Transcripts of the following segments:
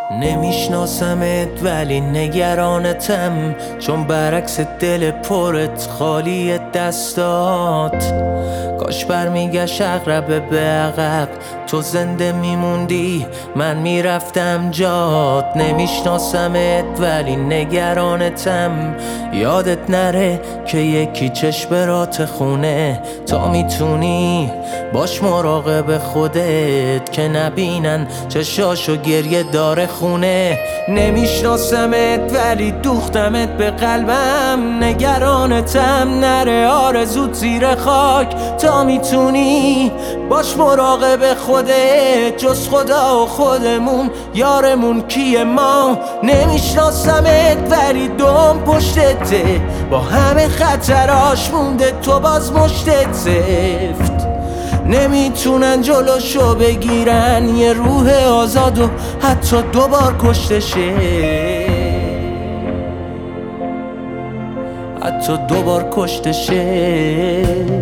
نمیشناسمت ولی نگرانتم، چون برعکس دل پرت خالی دستات. کاش برمیگشت عقرب به عقب، تو زنده میموندی من میرفتم جات. نمیشناسمت ولی نگرانتم، یادت نره که یکی چشم رات خونه. تا میتونی باش مراقب خودت که نبینن چشاشو گریه داره خونه. نمیشناسمت ولی دوختمت به قلبم، نگرانتم نره آرزوت زیر خاک. تا میتونی باش مراقب خودت، جز خدا و خودمون یارمون کیه ما. نمیشناسمت ولی دوم پشتته، با همه خطراش مونده تو باز مشتت سفت. نمیتونن جلوشو بگیرن یه روح آزاد و حتی دوبار کشته شه، حتی دوبار کشته شه.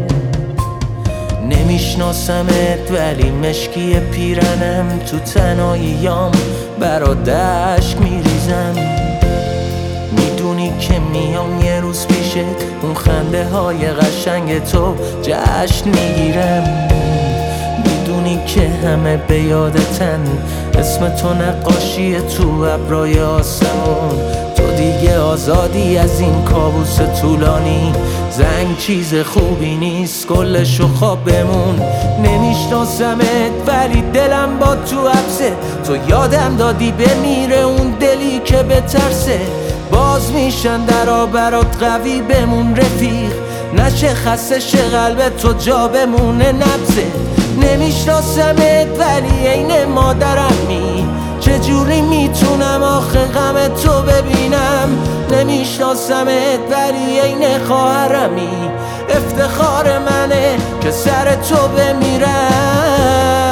نمیشناسمت ولی مشکی پیرنم، تو تنهاییام برات اشک میریزم. میدونی که میام یه روز پیشت، اون خنده های قشنگ تو جشن میگیرم. میدونی که همه به یادتن، اسم تو نقاشی تو ابرای آسمون. تو دیگه آزادی از این کابوس طولانی، زنگ چیز خوبی نیست کلشو خواب بمون. نمیشناسمت ولی دلم با تو حبسه، تو یادم دادی بمیره اون دلی که بترسه. باز میشن درا برات قوی بمون رفیق، نشه خسته شه قلبت تو جا بمونه نبزه. نمیشناسمت ولی عین مادرمی، چجوری میتونم آخه غم تو ببینم. نمیشناسمت ولی عین خواهرمی، افتخار منه که سر تو بمیرم.